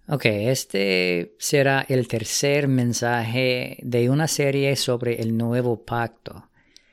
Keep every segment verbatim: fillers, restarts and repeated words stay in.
Ok, este será el tercer mensaje de una serie sobre el nuevo pacto.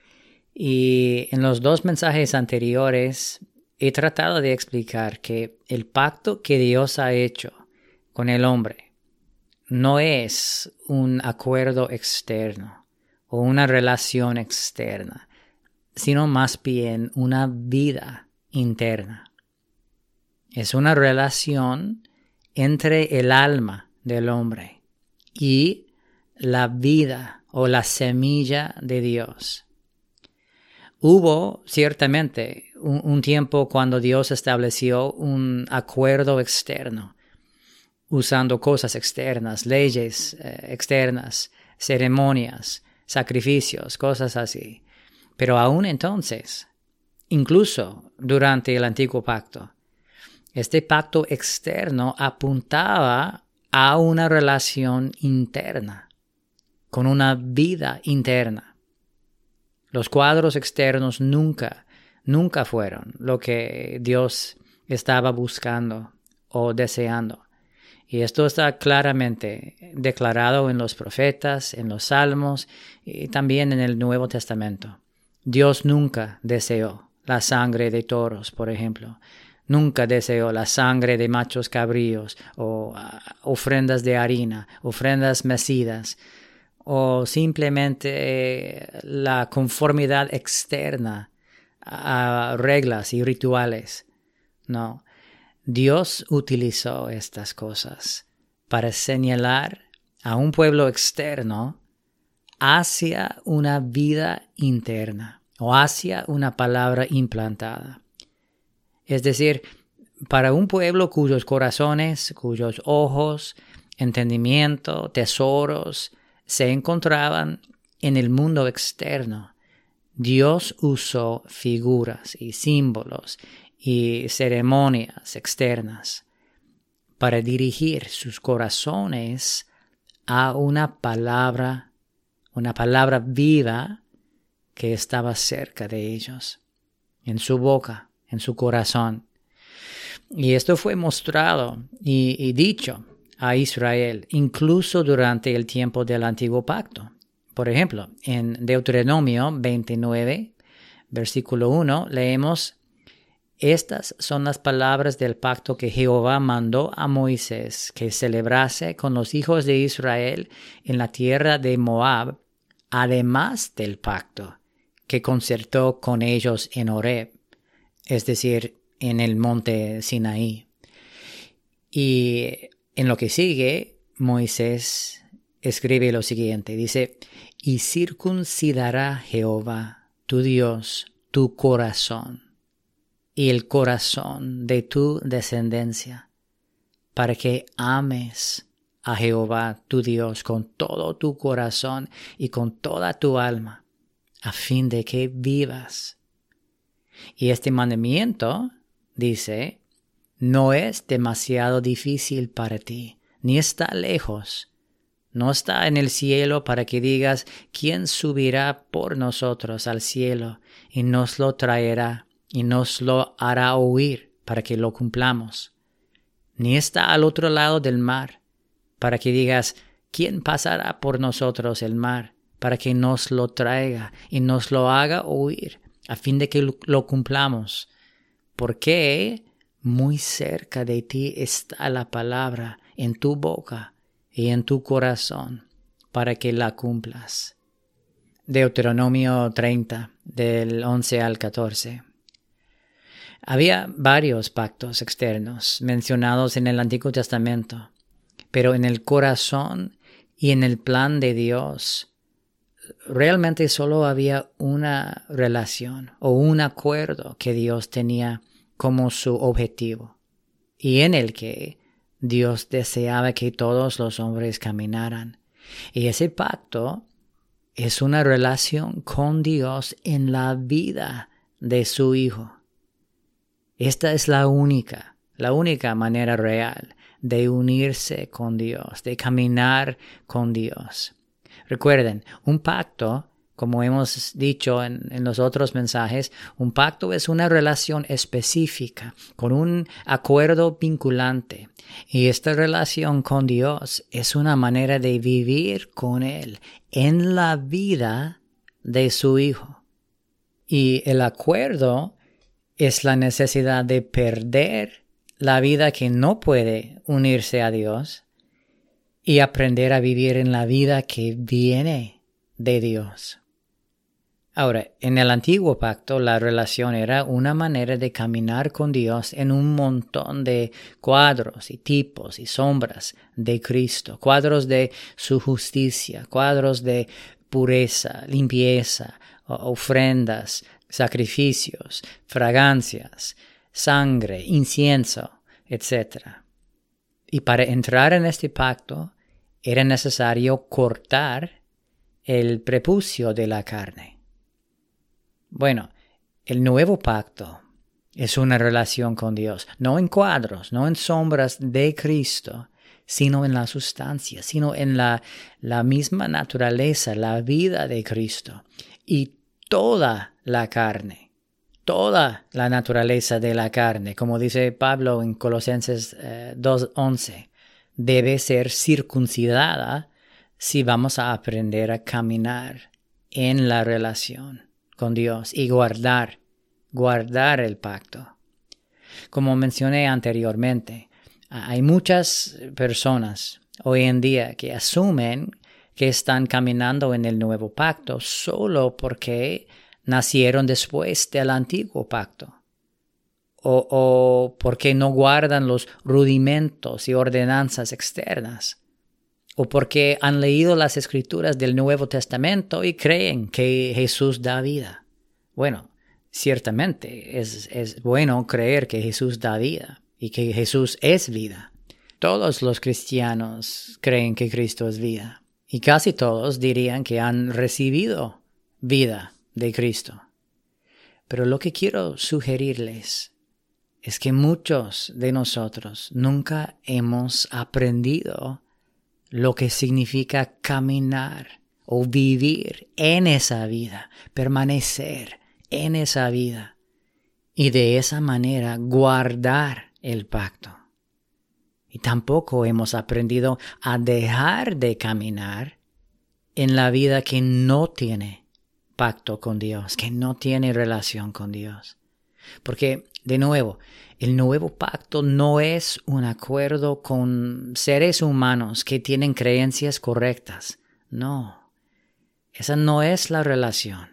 Y en los dos mensajes anteriores he tratado de explicar que el pacto que Dios ha hecho con el hombre no es un acuerdo externo o una relación externa, sino más bien una vida interna. Es una relación entre el alma del hombre y la vida o la semilla de Dios. Hubo ciertamente un, un tiempo cuando Dios estableció un acuerdo externo, usando cosas externas, leyes eh, externas, ceremonias, sacrificios, cosas así. Pero aún entonces, incluso durante el antiguo pacto, este pacto externo apuntaba a una relación interna, con una vida interna. Los cuadros externos nunca, nunca fueron lo que Dios estaba buscando o deseando. Y esto está claramente declarado en los profetas, en los salmos y también en el Nuevo Testamento. Dios nunca deseó la sangre de toros, por ejemplo. Nunca deseó la sangre de machos cabríos o uh, ofrendas de harina, ofrendas mecidas o simplemente eh, la conformidad externa a reglas y rituales. No, Dios utilizó estas cosas para señalar a un pueblo externo hacia una vida interna o hacia una palabra implantada. Es decir, para un pueblo cuyos corazones, cuyos ojos, entendimiento, tesoros se encontraban en el mundo externo, Dios usó figuras y símbolos y ceremonias externas para dirigir sus corazones a una palabra, una palabra viva que estaba cerca de ellos, en su boca, en su corazón. Y esto fue mostrado y, y dicho a Israel incluso durante el tiempo del antiguo pacto. Por ejemplo, en Deuteronomio veintinueve, versículo uno, leemos: Estas son las palabras del pacto que Jehová mandó a Moisés que celebrase con los hijos de Israel en la tierra de Moab, además del pacto que concertó con ellos en Horeb, es decir, en el monte Sinaí. Y en lo que sigue, Moisés escribe lo siguiente, dice: Y circuncidará Jehová, tu Dios, tu corazón y el corazón de tu descendencia, para que ames a Jehová, tu Dios, con todo tu corazón y con toda tu alma, a fin de que vivas. Y este mandamiento, dice, no es demasiado difícil para ti, ni está lejos. No está en el cielo para que digas: ¿quién subirá por nosotros al cielo y nos lo traerá y nos lo hará oír para que lo cumplamos? Ni está al otro lado del mar para que digas: ¿quién pasará por nosotros el mar para que nos lo traiga y nos lo haga oír a fin de que lo cumplamos? Porque muy cerca de ti está la palabra en tu boca y en tu corazón, para que la cumplas. Deuteronomio treinta, del once al catorce. Había varios pactos externos mencionados en el Antiguo Testamento, pero en el corazón y en el plan de Dios, realmente solo había una relación o un acuerdo que Dios tenía como su objetivo, y en el que Dios deseaba que todos los hombres caminaran. Y ese pacto es una relación con Dios en la vida de su Hijo. Esta es la única, la única manera real de unirse con Dios, de caminar con Dios. Recuerden, un pacto Como hemos dicho en, en los otros mensajes, un pacto es una relación específica con un acuerdo vinculante. Y esta relación con Dios es una manera de vivir con Él en la vida de su Hijo. Y el acuerdo es la necesidad de perder la vida que no puede unirse a Dios y aprender a vivir en la vida que viene de Dios. Ahora, en el antiguo pacto la relación era una manera de caminar con Dios en un montón de cuadros y tipos y sombras de Cristo, cuadros de su justicia, cuadros de pureza, limpieza, ofrendas, sacrificios, fragancias, sangre, incienso, etcétera. Y para entrar en este pacto era necesario cortar el prepucio de la carne. Bueno, el nuevo pacto es una relación con Dios, no en cuadros, no en sombras de Cristo, sino en la sustancia, sino en la, la misma naturaleza, la vida de Cristo. Y toda la carne, toda la naturaleza de la carne, como dice Pablo en Colosenses eh, dos once, debe ser circuncidada si vamos a aprender a caminar en la relación con Dios y guardar, guardar el pacto. Como mencioné anteriormente, hay muchas personas hoy en día que asumen que están caminando en el nuevo pacto solo porque nacieron después del antiguo pacto, o, o porque no guardan los rudimentos y ordenanzas externas, o porque han leído las escrituras del Nuevo Testamento y creen que Jesús da vida. Bueno, ciertamente es, es bueno creer que Jesús da vida y que Jesús es vida. Todos los cristianos creen que Cristo es vida y casi todos dirían que han recibido vida de Cristo. Pero lo que quiero sugerirles es que muchos de nosotros nunca hemos aprendido lo que significa caminar o vivir en esa vida, permanecer en esa vida y de esa manera guardar el pacto. Y tampoco hemos aprendido a dejar de caminar en la vida que no tiene pacto con Dios, que no tiene relación con Dios. Porque, de nuevo, el nuevo pacto no es un acuerdo con seres humanos que tienen creencias correctas. No, esa no es la relación.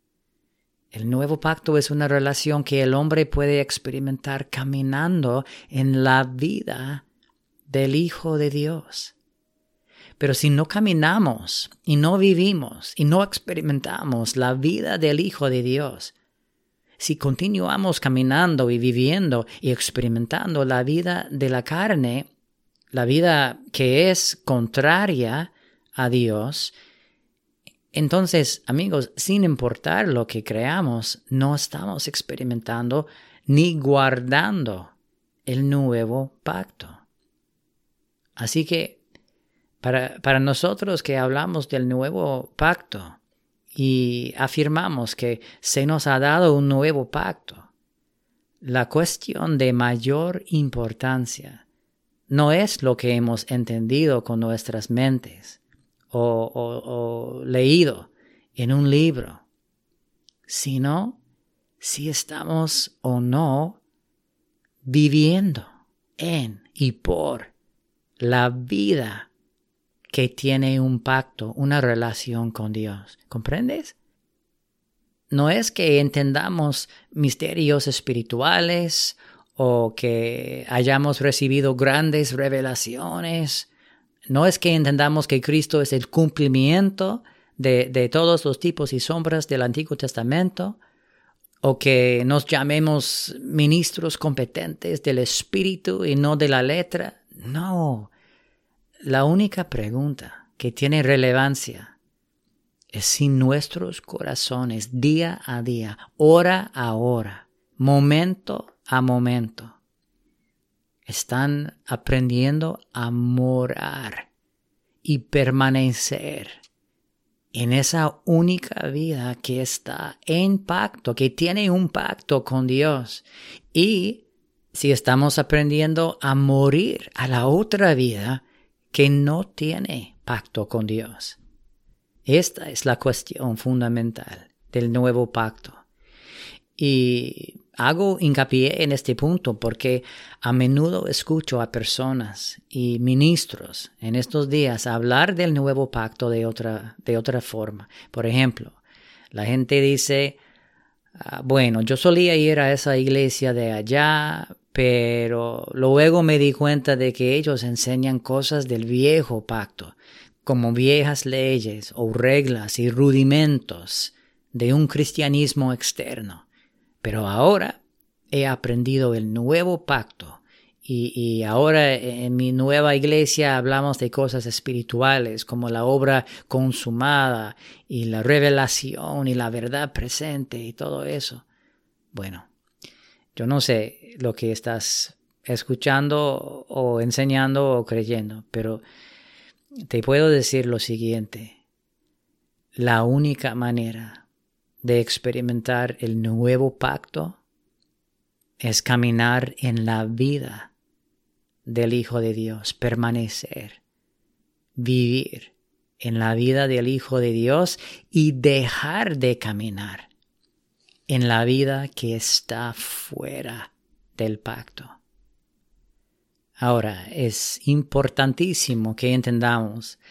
El nuevo pacto es una relación que el hombre puede experimentar caminando en la vida del Hijo de Dios. Pero si no caminamos y no vivimos y no experimentamos la vida del Hijo de Dios, si continuamos caminando y viviendo y experimentando la vida de la carne, la vida que es contraria a Dios, entonces, amigos, sin importar lo que creamos, no estamos experimentando ni guardando el nuevo pacto. Así que, para, para nosotros que hablamos del nuevo pacto, y afirmamos que se nos ha dado un nuevo pacto, la cuestión de mayor importancia no es lo que hemos entendido con nuestras mentes o, o, o leído en un libro, sino si estamos o no viviendo en y por la vida que tiene un pacto, una relación con Dios. ¿Comprendes? No es que entendamos misterios espirituales o que hayamos recibido grandes revelaciones. No es que entendamos que Cristo es el cumplimiento de, de todos los tipos y sombras del Antiguo Testamento, o que nos llamemos ministros competentes del Espíritu y no de la letra. No. La única pregunta que tiene relevancia es si nuestros corazones día a día, hora a hora, momento a momento, están aprendiendo a morar y permanecer en esa única vida que está en pacto, que tiene un pacto con Dios. Y si estamos aprendiendo a morir a la otra vida que no tiene pacto con Dios. Esta es la cuestión fundamental del nuevo pacto. Y hago hincapié en este punto porque a menudo escucho a personas y ministros en estos días hablar del nuevo pacto de otra, de otra forma. Por ejemplo, la gente dice, ah, bueno, yo solía ir a esa iglesia de allá, pero luego me di cuenta de que ellos enseñan cosas del viejo pacto, como viejas leyes o reglas y rudimentos de un cristianismo externo. Pero ahora he aprendido el nuevo pacto y, y ahora en mi nueva iglesia hablamos de cosas espirituales como la obra consumada y la revelación y la verdad presente y todo eso. Bueno, yo no sé lo que estás escuchando o enseñando o creyendo, pero te puedo decir lo siguiente. La única manera de experimentar el nuevo pacto es caminar en la vida del Hijo de Dios, permanecer, vivir en la vida del Hijo de Dios y dejar de caminar en la vida que está fuera del pacto. Ahora, es importantísimo que entendamos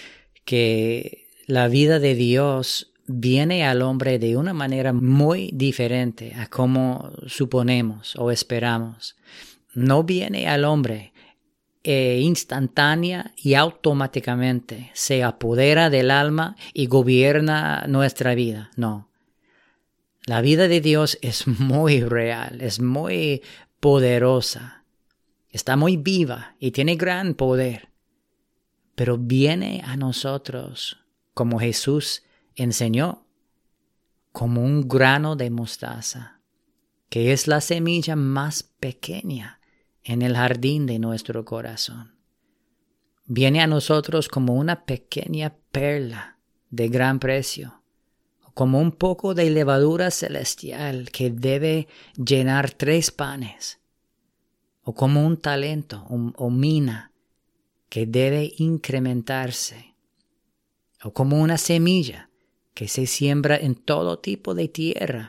que la vida de Dios viene al hombre de una manera muy diferente a como suponemos o esperamos. No viene al hombre eh, instantánea y automáticamente se apodera del alma y gobierna nuestra vida. No. La vida de Dios es muy real, es muy poderosa, está muy viva y tiene gran poder. Pero viene a nosotros como Jesús enseñó, como un grano de mostaza, que es la semilla más pequeña en el jardín de nuestro corazón. Viene a nosotros como una pequeña perla de gran precio, como un poco de levadura celestial que debe llenar tres panes, o como un talento o, o mina que debe incrementarse, o como una semilla que se siembra en todo tipo de tierra,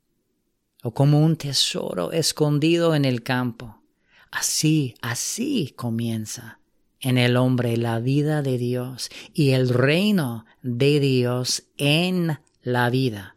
o como un tesoro escondido en el campo. Así, así comienza en el hombre la vida de Dios y el reino de Dios en la vida.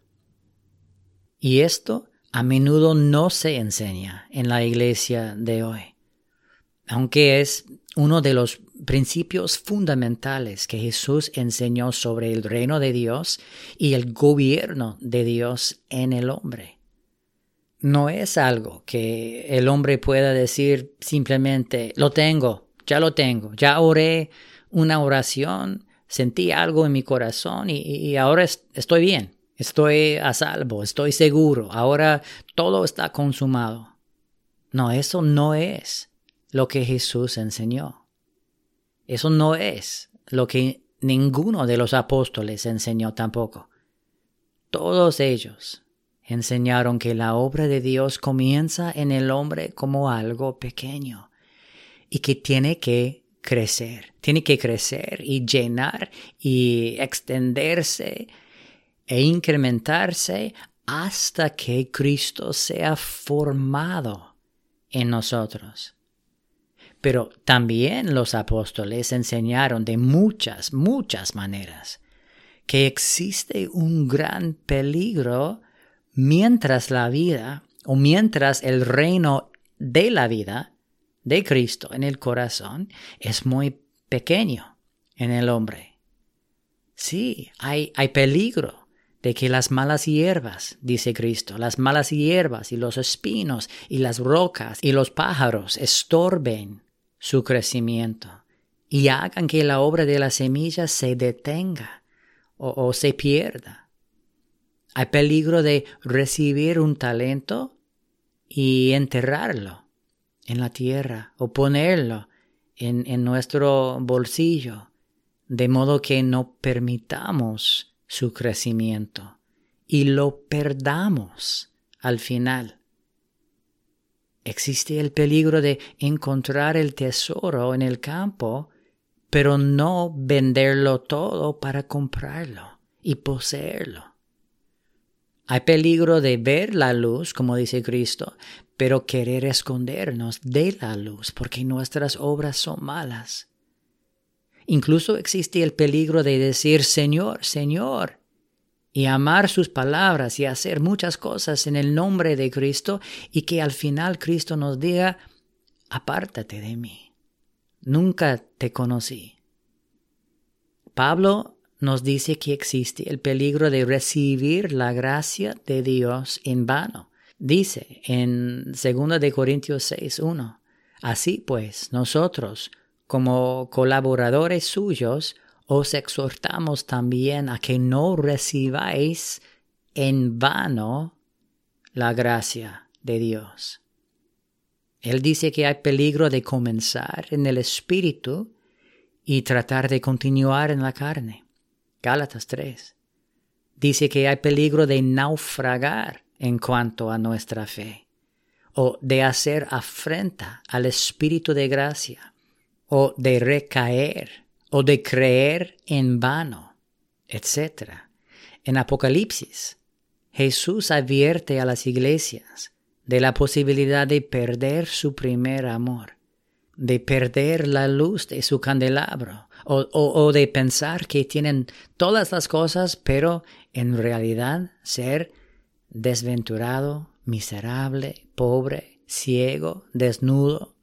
Y esto a menudo no se enseña en la iglesia de hoy, aunque es uno de los principios fundamentales que Jesús enseñó sobre el reino de Dios y el gobierno de Dios en el hombre. No es algo que el hombre pueda decir simplemente, lo tengo, ya lo tengo, ya oré una oración, sentí algo en mi corazón y, y ahora es, estoy bien, estoy a salvo, estoy seguro, ahora todo está consumado. No, eso no es lo que Jesús enseñó. Eso no es lo que ninguno de los apóstoles enseñó tampoco. Todos ellos enseñaron que la obra de Dios comienza en el hombre como algo pequeño y que tiene que crecer, tiene que crecer y llenar y extenderse e incrementarse hasta que Cristo sea formado en nosotros. Pero también los apóstoles enseñaron de muchas, muchas maneras que existe un gran peligro mientras la vida o mientras el reino de la vida de Cristo en el corazón es muy pequeño en el hombre. Sí, hay, hay peligro de que las malas hierbas, dice Cristo, las malas hierbas y los espinos y las rocas y los pájaros estorben su crecimiento y hagan que la obra de la semilla se detenga o, o se pierda. Hay peligro de recibir un talento y enterrarlo en la tierra o ponerlo en, en nuestro bolsillo, de modo que no permitamos su crecimiento y lo perdamos al final. Existe el peligro de encontrar el tesoro en el campo, pero no venderlo todo para comprarlo y poseerlo. Hay peligro de ver la luz, como dice Cristo, pero querer escondernos de la luz porque nuestras obras son malas. Incluso existe el peligro de decir Señor, Señor, y amar sus palabras y hacer muchas cosas en el nombre de Cristo y que al final Cristo nos diga, apártate de mí, nunca te conocí. Pablo nos dice que existe el peligro de recibir la gracia de Dios en vano. Dice en dos de Corintios seis uno, así pues, nosotros, como colaboradores suyos, os exhortamos también a que no recibáis en vano la gracia de Dios. Él dice que hay peligro de comenzar en el espíritu y tratar de continuar en la carne. Gálatas tres. Dice que hay peligro de naufragar en cuanto a nuestra fe, o de hacer afrenta al espíritu de gracia, o de recaer, o de creer en vano, etcétera. En Apocalipsis, Jesús advierte a las iglesias de la posibilidad de perder su primer amor, de perder la luz de su candelabro, o, o, o de pensar que tienen todas las cosas, pero en realidad ser desventurado, miserable, pobre, ciego, desnudo.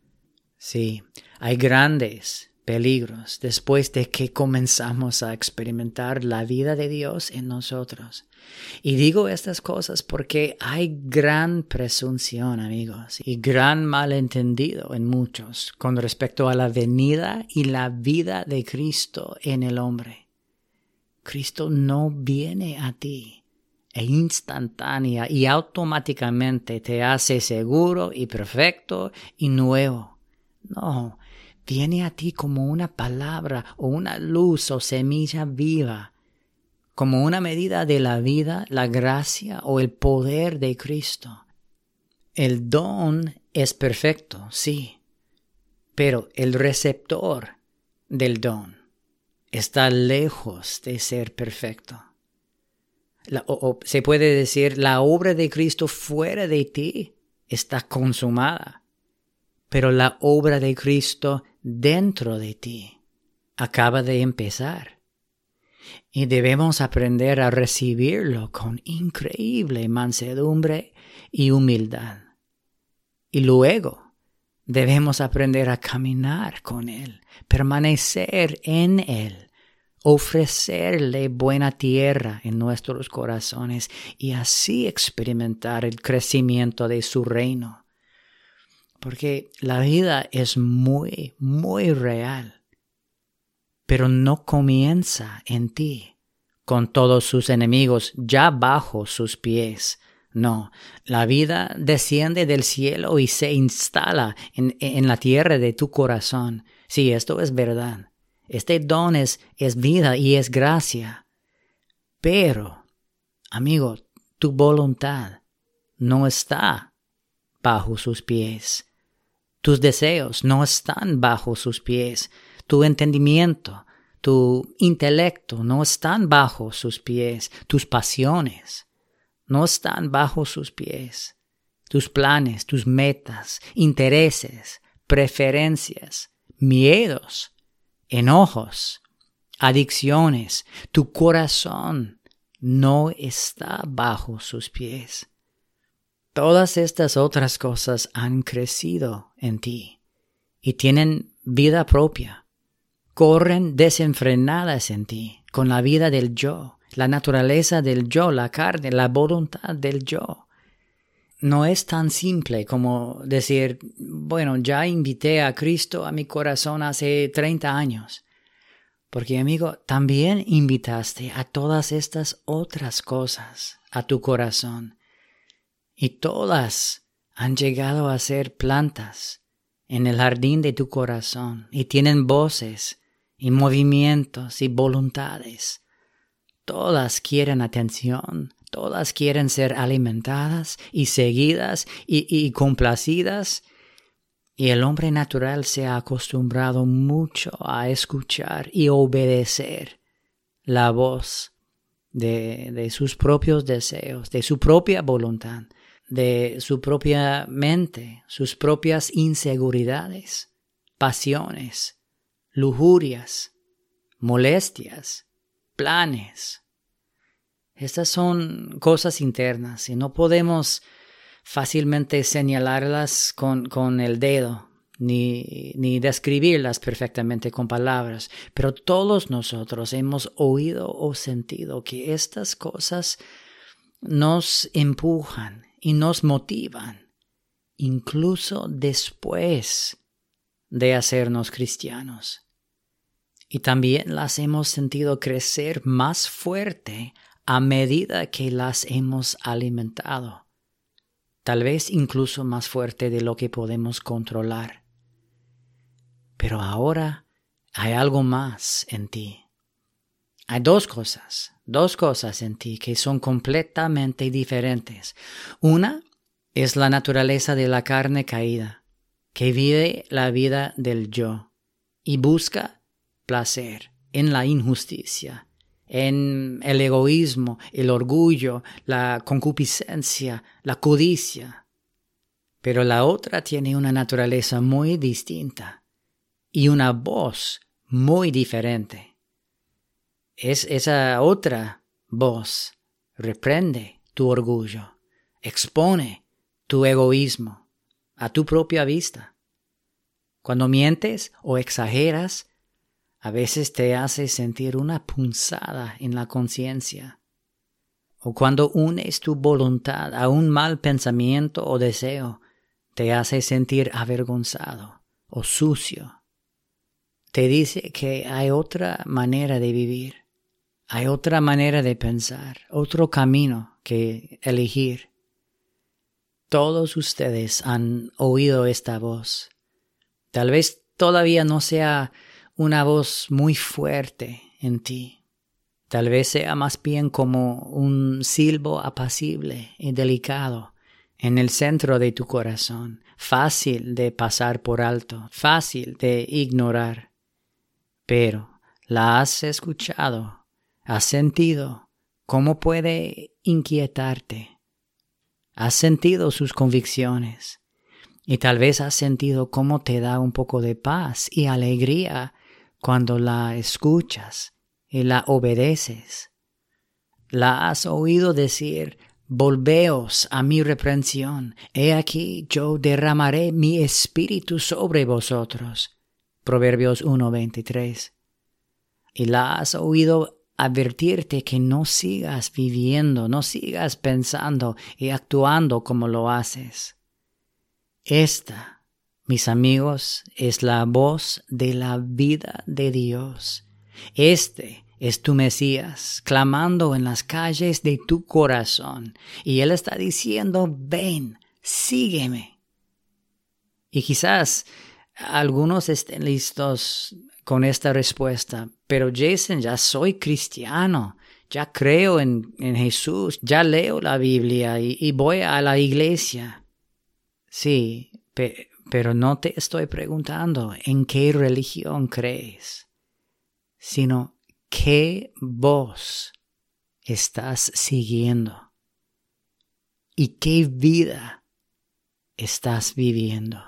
Sí, hay grandes peligros después de que comenzamos a experimentar la vida de Dios en nosotros. Y digo estas cosas porque hay gran presunción, amigos, y gran malentendido en muchos con respecto a la venida y la vida de Cristo en el hombre. Cristo no viene a ti e instantánea y automáticamente te hace seguro y perfecto y nuevo. No, viene a ti como una palabra o una luz o semilla viva, como una medida de la vida, la gracia o el poder de Cristo. El don es perfecto, sí, pero el receptor del don está lejos de ser perfecto. La, o, o se puede decir, la obra de Cristo fuera de ti está consumada, pero la obra de Cristo dentro de ti acaba de empezar. Y debemos aprender a recibirlo con increíble mansedumbre y humildad. Y luego debemos aprender a caminar con Él, permanecer en Él, ofrecerle buena tierra en nuestros corazones y así experimentar el crecimiento de su reino. Porque la vida es muy, muy real. Pero no comienza en ti, con todos sus enemigos ya bajo sus pies. No, la vida desciende del cielo y se instala en, en la tierra de tu corazón. Sí, esto es verdad. Este don es, es vida y es gracia. Pero, amigo, tu voluntad no está bajo sus pies. Tus deseos no están bajo sus pies. Tu entendimiento, tu intelecto no están bajo sus pies. Tus pasiones no están bajo sus pies. Tus planes, tus metas, intereses, preferencias, miedos, enojos, adicciones, tu corazón no está bajo sus pies. Todas estas otras cosas han crecido en ti y tienen vida propia. Corren desenfrenadas en ti, con la vida del yo, la naturaleza del yo, la carne, la voluntad del yo. No es tan simple como decir, bueno, ya invité a Cristo a mi corazón hace treinta años. Porque, amigo, también invitaste a todas estas otras cosas a tu corazón. Y todas han llegado a ser plantas en el jardín de tu corazón y tienen voces y movimientos y voluntades. todas quieren atención, todas quieren ser alimentadas y seguidas y, y complacidas. Y el hombre natural se ha acostumbrado mucho a escuchar y obedecer la voz de, de sus propios deseos, de su propia voluntad, de su propia mente, sus propias inseguridades, pasiones, lujurias, molestias, planes. Estas son cosas internas y no podemos fácilmente señalarlas con, con el dedo, ni, ni describirlas perfectamente con palabras, pero todos nosotros hemos oído o sentido que estas cosas nos empujan y nos motivan, incluso después de hacernos cristianos. Y también las hemos sentido crecer más fuerte a medida que las hemos alimentado. Tal vez incluso más fuerte de lo que podemos controlar. Pero ahora hay algo más en ti. Hay dos cosas, dos cosas en ti que son completamente diferentes. Una es la naturaleza de la carne caída, que vive la vida del yo y busca placer en la injusticia, en el egoísmo, el orgullo, la concupiscencia, la codicia. Pero la otra tiene una naturaleza muy distinta y una voz muy diferente. Es esa otra voz reprende tu orgullo, expone tu egoísmo a tu propia vista. Cuando mientes o exageras, a veces te hace sentir una punzada en la conciencia. O cuando unes tu voluntad a un mal pensamiento o deseo, te hace sentir avergonzado o sucio. Te dice que hay otra manera de vivir, hay otra manera de pensar, otro camino que elegir. Todos ustedes han oído esta voz. Tal vez todavía no sea una voz muy fuerte en ti. Tal vez sea más bien como un silbo apacible y delicado en el centro de tu corazón, fácil de pasar por alto, fácil de ignorar. Pero la has escuchado, has sentido cómo puede inquietarte. Has sentido sus convicciones y tal vez has sentido cómo te da un poco de paz y alegría cuando la escuchas y la obedeces. La has oído decir: volveos a mi reprensión, he aquí yo derramaré mi espíritu sobre vosotros. Proverbios uno veintitrés. Y la has oído advertirte que no sigas viviendo, no sigas pensando y actuando como lo haces. Esta, mis amigos, es la voz de la vida de Dios. Este es tu Mesías, clamando en las calles de tu corazón. Y Él está diciendo: ven, sígueme. Y quizás algunos estén listos con esta respuesta. Pero Jason, ya soy cristiano. Ya creo en, en Jesús. Ya leo la Biblia y, y voy a la iglesia. Sí, pe- pero no te estoy preguntando en qué religión crees, sino qué voz estás siguiendo y qué vida estás viviendo.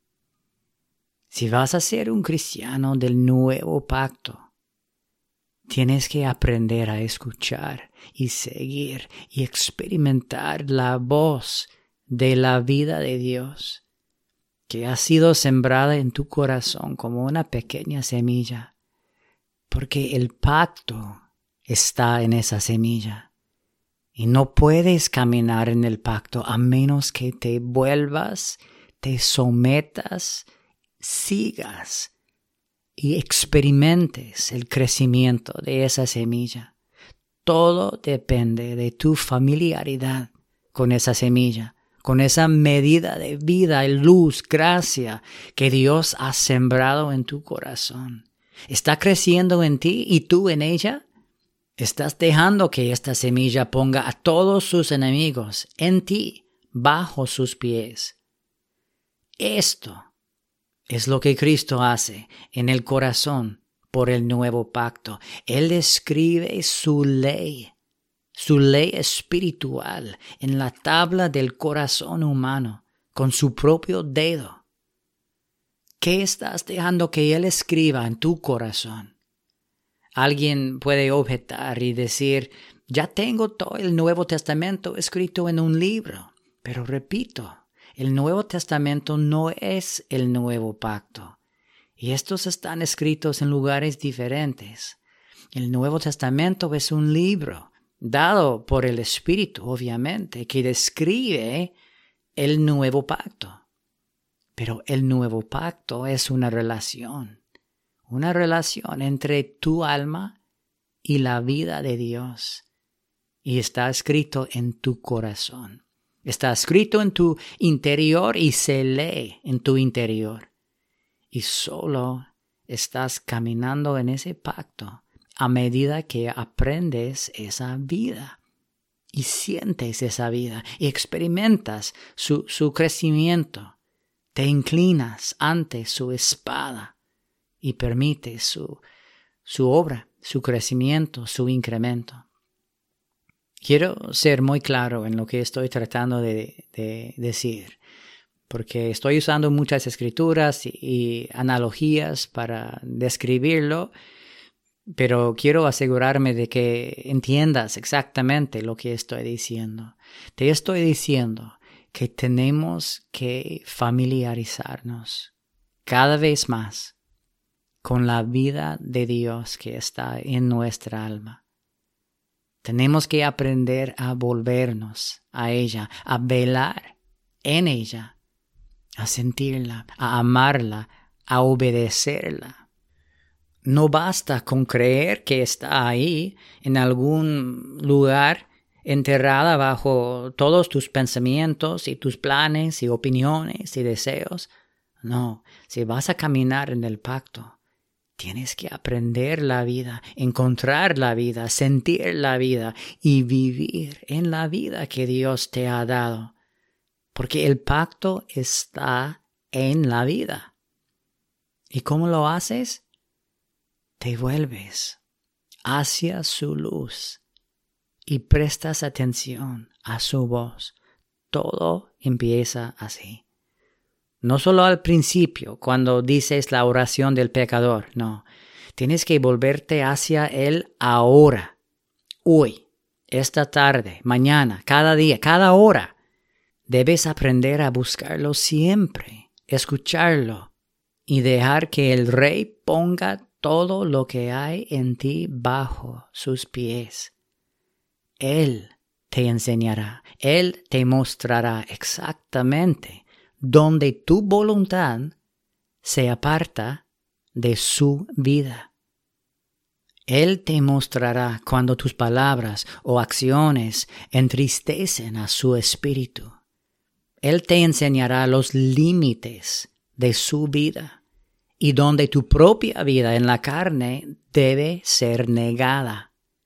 Si vas a ser un cristiano del nuevo pacto, tienes que aprender a escuchar y seguir y experimentar la voz de la vida de Dios, que ha sido sembrada en tu corazón como una pequeña semilla, porque el pacto está en esa semilla. Y no puedes caminar en el pacto a menos que te vuelvas, te sometas, sigas y experimentes el crecimiento de esa semilla. Todo depende de tu familiaridad con esa semilla, con esa medida de vida y luz, gracia que Dios ha sembrado en tu corazón. ¿Está creciendo en ti y tú en ella? Estás dejando que esta semilla ponga a todos sus enemigos en ti, bajo sus pies. Esto es lo que Cristo hace en el corazón por el nuevo pacto. Él escribe su ley, su ley espiritual en la tabla del corazón humano con su propio dedo. ¿Qué estás dejando que Él escriba en tu corazón? Alguien puede objetar y decir, ya tengo todo el Nuevo Testamento escrito en un libro. Pero repito, el Nuevo Testamento no es el Nuevo Pacto. Y estos están escritos en lugares diferentes. El Nuevo Testamento es un libro dado por el Espíritu, obviamente, que describe el Nuevo Pacto. Pero el Nuevo Pacto es una relación. Una relación entre tu alma y la vida de Dios. Y está escrito en tu corazón. Está escrito en tu interior y se lee en tu interior. Y solo estás caminando en ese pacto a medida que aprendes esa vida. Y sientes esa vida y experimentas su, su crecimiento. Te inclinas ante su espada. Y permite su, su obra, su crecimiento, su incremento. Quiero ser muy claro en lo que estoy tratando de, de decir, porque estoy usando muchas escrituras y, y analogías para describirlo, pero quiero asegurarme de que entiendas exactamente lo que estoy diciendo. Te estoy diciendo que tenemos que familiarizarnos cada vez más con la vida de Dios que está en nuestra alma. Tenemos que aprender a volvernos a ella, a velar en ella, a sentirla, a amarla, a obedecerla. No basta con creer que está ahí, en algún lugar, enterrada bajo todos tus pensamientos y tus planes y opiniones y deseos. No, si vas a caminar en el pacto, tienes que aprender la vida, encontrar la vida, sentir la vida y vivir en la vida que Dios te ha dado. Porque el pacto está en la vida. ¿Y cómo lo haces? Te vuelves hacia su luz y prestas atención a su voz. Todo empieza así. No solo al principio, cuando dices la oración del pecador, no. Tienes que volverte hacia Él ahora, hoy, esta tarde, mañana, cada día, cada hora. Debes aprender a buscarlo siempre, escucharlo y dejar que el Rey ponga todo lo que hay en ti bajo sus pies. Él te enseñará, Él te mostrará exactamente donde tu voluntad se aparta de su vida. Él te mostrará cuando tus palabras o acciones entristecen a su espíritu. Él te enseñará los límites de su vida y donde tu propia vida en la carne debe ser negada.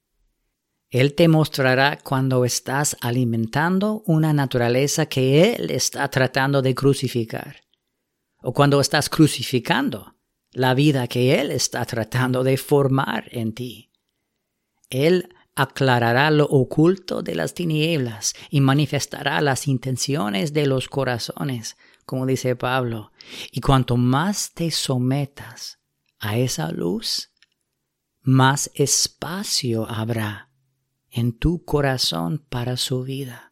Él te mostrará cuando estás alimentando una naturaleza que Él está tratando de crucificar. O cuando estás crucificando la vida que Él está tratando de formar en ti. Él aclarará lo oculto de las tinieblas y manifestará las intenciones de los corazones, como dice Pablo. Y cuanto más te sometas a esa luz, más espacio habrá en tu corazón para su vida.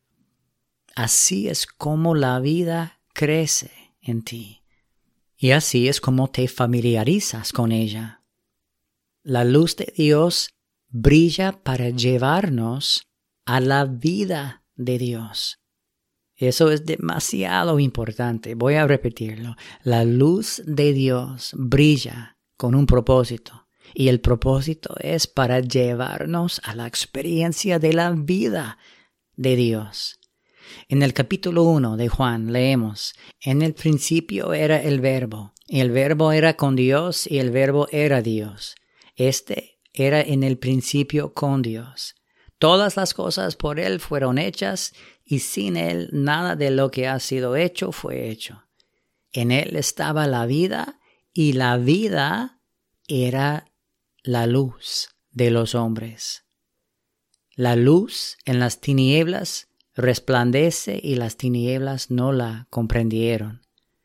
Así es como la vida crece en ti. Y así es como te familiarizas con ella. La luz de Dios brilla para llevarnos a la vida de Dios. Eso es demasiado importante. Voy a repetirlo. La luz de Dios brilla con un propósito. Y el propósito es para llevarnos a la experiencia de la vida de Dios. En el capítulo uno de Juan leemos, en el principio era el Verbo, y el Verbo era con Dios, y el Verbo era Dios. Este era en el principio con Dios. Todas las cosas por Él fueron hechas, y sin Él nada de lo que ha sido hecho fue hecho. En Él estaba la vida, y la vida era la luz de los hombres. La luz en las tinieblas resplandece, y las tinieblas no la comprendieron.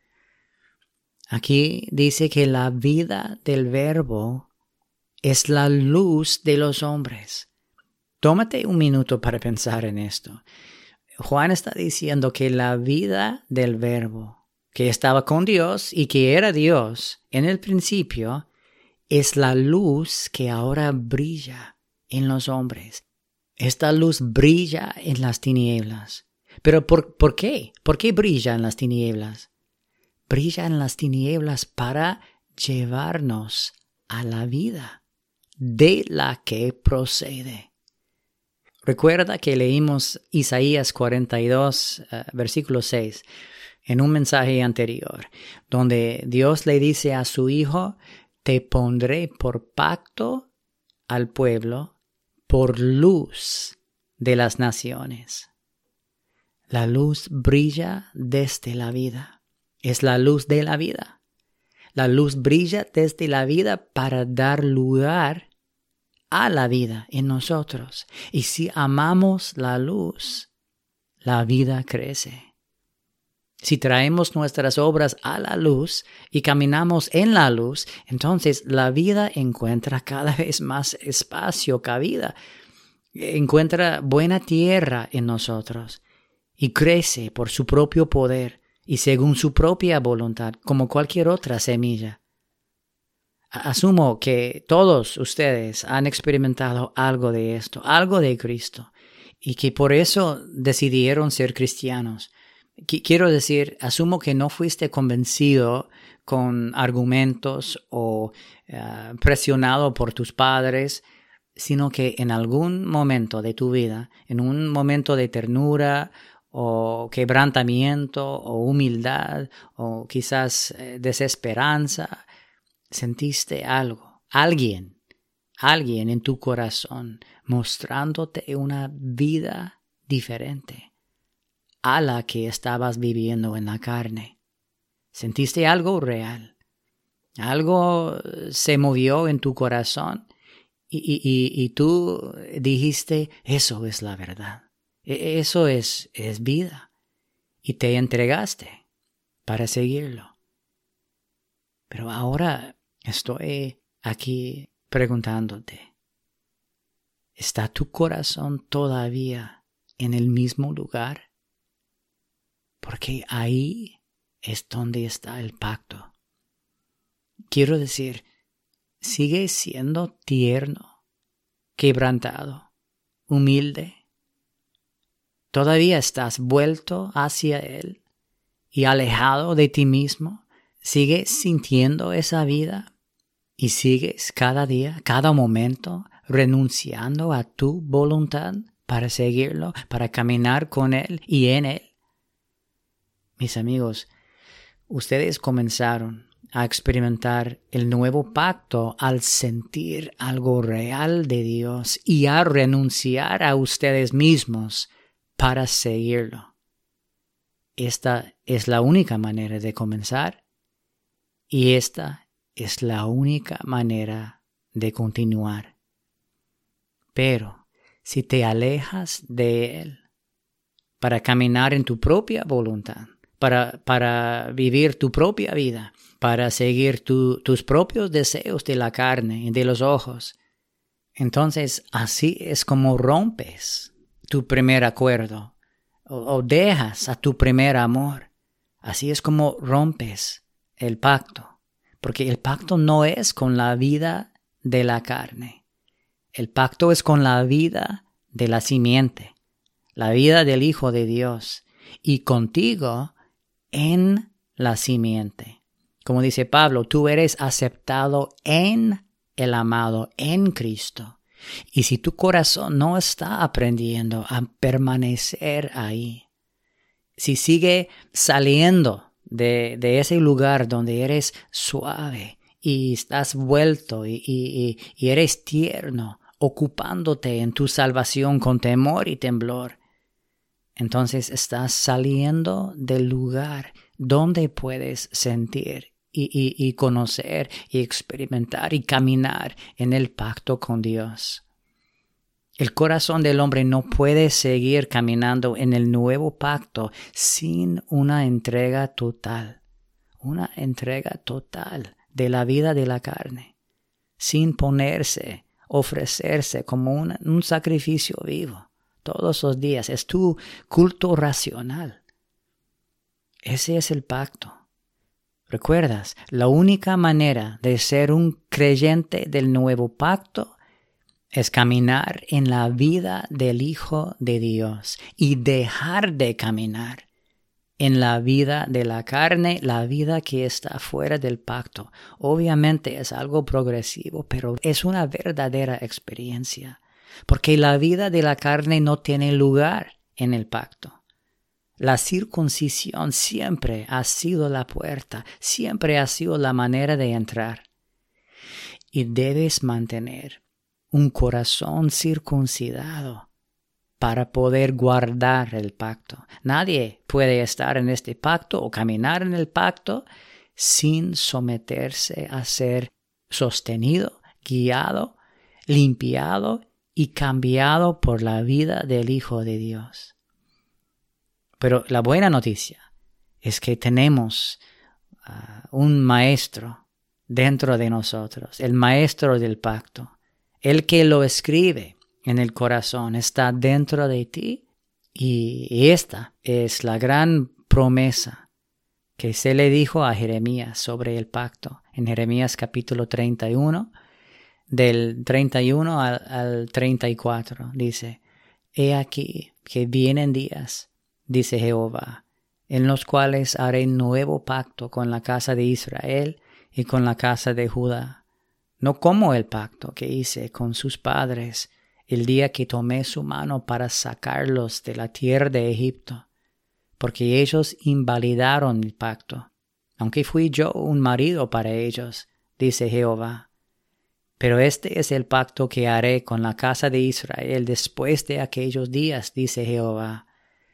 Aquí dice que la vida del Verbo es la luz de los hombres. Tómate un minuto para pensar en esto. Juan está diciendo que la vida del Verbo, que estaba con Dios y que era Dios en el principio, es la luz que ahora brilla en los hombres. Esta luz brilla en las tinieblas. ¿Pero por, por qué? ¿Por qué brilla en las tinieblas? Brilla en las tinieblas para llevarnos a la vida de la que procede. Recuerda que leímos Isaías cuarenta y dos, uh, versículo seis, en un mensaje anterior, donde Dios le dice a su Hijo: te pondré por pacto al pueblo, por luz de las naciones. La luz brilla desde la vida. Es la luz de la vida. La luz brilla desde la vida para dar lugar a la vida en nosotros. Y si amamos la luz, la vida crece. Si traemos nuestras obras a la luz y caminamos en la luz, entonces la vida encuentra cada vez más espacio, cabida. Encuentra buena tierra en nosotros y crece por su propio poder y según su propia voluntad, como cualquier otra semilla. Asumo que todos ustedes han experimentado algo de esto, algo de Cristo, y que por eso decidieron ser cristianos. Quiero decir, asumo que no fuiste convencido con argumentos o uh, presionado por tus padres, sino que en algún momento de tu vida, en un momento de ternura o quebrantamiento o humildad o quizás eh, desesperanza, sentiste algo, alguien, alguien en tu corazón mostrándote una vida diferente a la que estabas viviendo en la carne. Sentiste algo real, algo se movió en tu corazón y, y, y, y tú dijiste: eso es la verdad, eso es, es vida, y te entregaste para seguirlo. Pero ahora estoy aquí preguntándote: ¿está tu corazón todavía en el mismo lugar? Porque ahí es donde está el pacto. Quiero decir, sigue siendo tierno, quebrantado, humilde. ¿Todavía estás vuelto hacia Él y alejado de ti mismo? ¿Sigues sintiendo esa vida? ¿Y sigues cada día, cada momento, renunciando a tu voluntad para seguirlo, para caminar con Él y en Él? Mis amigos, ustedes comenzaron a experimentar el nuevo pacto al sentir algo real de Dios y a renunciar a ustedes mismos para seguirlo. Esta es la única manera de comenzar y esta es la única manera de continuar. Pero si te alejas de Él para caminar en tu propia voluntad, Para, para vivir tu propia vida, para seguir tu, tus propios deseos de la carne y de los ojos, entonces así es como rompes tu primer acuerdo o, o dejas a tu primer amor. Así es como rompes el pacto, porque el pacto no es con la vida de la carne. El pacto es con la vida de la simiente, la vida del Hijo de Dios, y contigo en la simiente. Como dice Pablo, tú eres aceptado en el amado, en Cristo. Y si tu corazón no está aprendiendo a permanecer ahí, si sigue saliendo de, de ese lugar donde eres suave y estás vuelto y, y, y eres tierno, ocupándote en tu salvación con temor y temblor, entonces estás saliendo del lugar donde puedes sentir y, y, y conocer y experimentar y caminar en el pacto con Dios. El corazón del hombre no puede seguir caminando en el nuevo pacto sin una entrega total, una entrega total de la vida de la carne, sin ponerse, ofrecerse como un, un sacrificio vivo todos los días. Es tu culto racional. Ese es el pacto. ¿Recuerdas? La única manera de ser un creyente del nuevo pacto es caminar en la vida del Hijo de Dios y dejar de caminar en la vida de la carne, la vida que está fuera del pacto. Obviamente es algo progresivo, pero es una verdadera experiencia, porque la vida de la carne no tiene lugar en el pacto. La circuncisión siempre ha sido la puerta, siempre ha sido la manera de entrar. Y debes mantener un corazón circuncidado para poder guardar el pacto. Nadie puede estar en este pacto o caminar en el pacto sin someterse a ser sostenido, guiado, limpiado y cambiado por la vida del Hijo de Dios. Pero la buena noticia es que tenemos uh, un maestro dentro de nosotros, el maestro del pacto. El que lo escribe en el corazón está dentro de ti, y esta es la gran promesa que se le dijo a Jeremías sobre el pacto. En Jeremías capítulo treinta y uno, del treinta y uno al, al treinta y cuatro, dice: He aquí que vienen días, dice Jehová, en los cuales haré nuevo pacto con la casa de Israel y con la casa de Judá, no como el pacto que hice con sus padres el día que tomé su mano para sacarlos de la tierra de Egipto, porque ellos invalidaron el pacto, aunque fui yo un marido para ellos, dice Jehová. Pero este es el pacto que haré con la casa de Israel después de aquellos días, dice Jehová.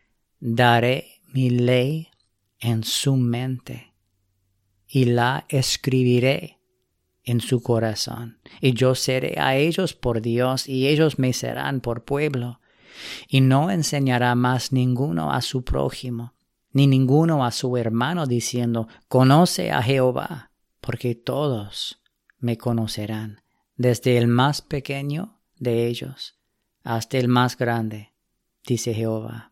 Daré mi ley en su mente y la escribiré en su corazón. Y yo seré a ellos por Dios y ellos me serán por pueblo. Y no enseñará más ninguno a su prójimo, ni ninguno a su hermano, diciendo: Conoce a Jehová, porque todos me conocerán, desde el más pequeño de ellos hasta el más grande, dice Jehová.